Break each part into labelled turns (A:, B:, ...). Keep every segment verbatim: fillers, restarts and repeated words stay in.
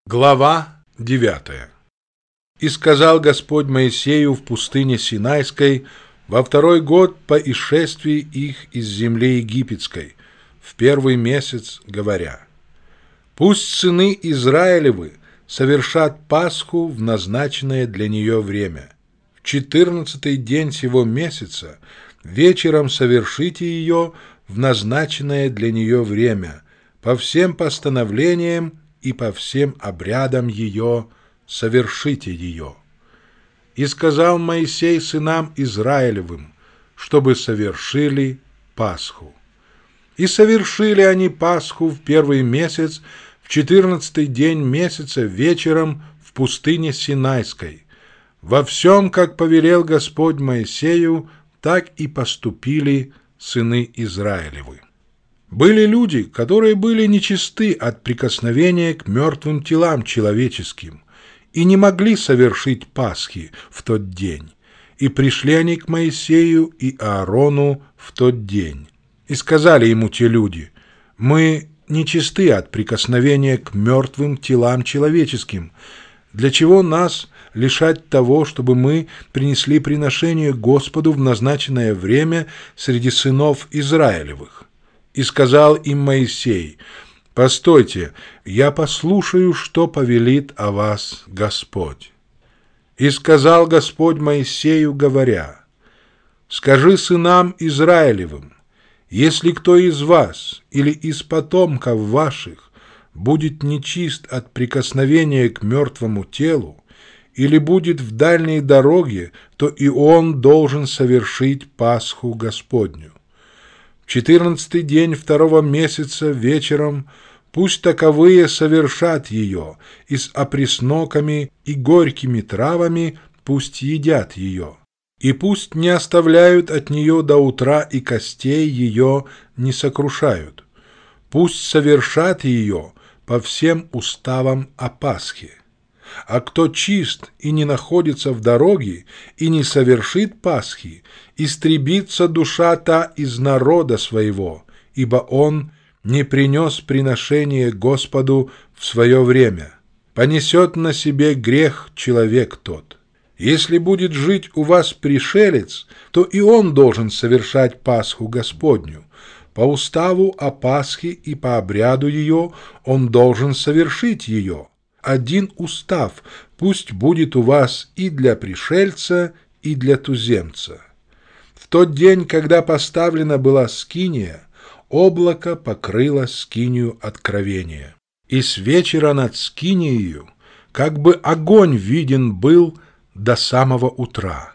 A: Глава девятая. «И сказал Господь Моисею в пустыне Синайской во второй год по исшествии их из земли египетской, в первый месяц, говоря: пусть сыны Израилевы совершат Пасху в назначенное для нее время. В четырнадцатый день сего месяца вечером совершите ее в назначенное для нее время, по всем постановлениям и по всем обрядам ее совершите ее. И сказал Моисей сынам Израилевым, чтобы совершили Пасху. И совершили они Пасху в первый месяц, в четырнадцатый день месяца вечером в пустыне Синайской. Во всем, как повелел Господь Моисею, так и поступили сыны Израилевы. Были люди, которые были нечисты от прикосновения к мертвым телам человеческим и не могли совершить Пасхи в тот день. И пришли они к Моисею и Аарону в тот день. И сказали ему те люди: мы нечисты от прикосновения к мертвым телам человеческим. Для чего нас лишать того, чтобы мы принесли приношение Господу в назначенное время среди сынов Израилевых? И сказал им Моисей: постойте, я послушаю, что повелит о вас Господь. И сказал Господь Моисею, говоря: скажи сынам Израилевым: если кто из вас или из потомков ваших будет нечист от прикосновения к мертвому телу, или будет в дальней дороге, то и он должен совершить Пасху Господню. В четырнадцатый день второго месяца вечером пусть таковые совершат ее, и с опресноками и горькими травами пусть едят ее. И пусть не оставляют от нее до утра, и костей ее не сокрушают. Пусть совершат ее по всем уставам о Пасхе. А кто чист и не находится в дороге, и не совершит Пасхи, истребится душа та из народа своего, ибо он не принес приношение Господу в свое время. Понесет на себе грех человек тот. Если будет жить у вас пришелец, то и он должен совершать Пасху Господню. По уставу о Пасхе и по обряду ее он должен совершить ее. Один устав пусть будет у вас и для пришельца, и для туземца. В тот день, когда поставлена была скиния, облако покрыло скинию откровения. И с вечера над скинией как бы огонь виден был до самого утра.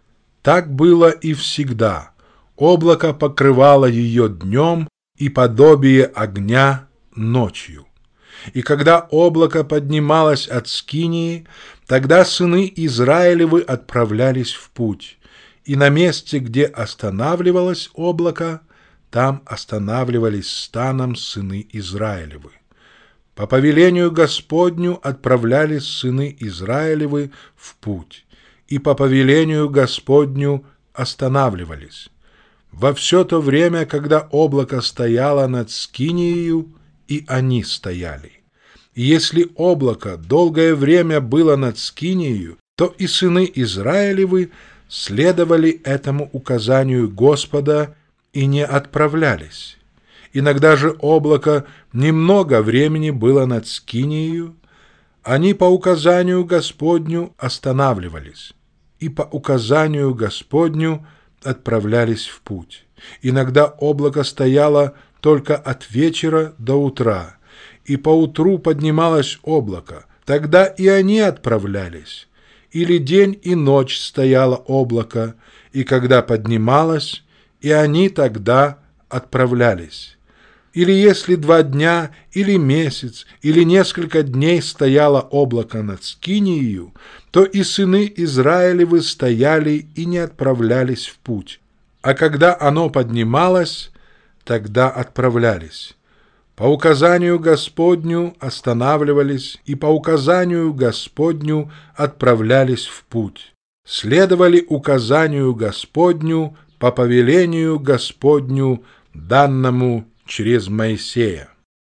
A: Так было и всегда. Облако покрывало ее днем, и подобие огня ночью. И когда облако поднималось от скинии, тогда сыны Израилевы отправлялись в путь, и на месте, где останавливалось облако, там останавливались станом сыны Израилевы. По повелению Господню отправлялись сыны Израилевы в путь, и по повелению Господню останавливались. Во все то время, когда облако стояло над скинией, и они стояли. И если облако долгое время было над скинией, то и сыны Израилевы следовали этому указанию Господа и не отправлялись. Иногда же облако немного времени было над скинией, они по указанию Господню останавливались, и по указанию Господню отправлялись в путь. Иногда облако стояло только от вечера до утра, и поутру поднималось облако, тогда и они отправлялись. Или день и ночь стояло облако, и когда поднималось, и они тогда отправлялись. Или если два дня, или месяц, или несколько дней стояло облако над скинией, то и сыны Израилевы стояли и не отправлялись в путь. А когда оно поднималось, тогда отправлялись. По указанию Господню останавливались, и по указанию Господню отправлялись в путь. Следовали указанию Господню по повелению Господню, данному через Моисея.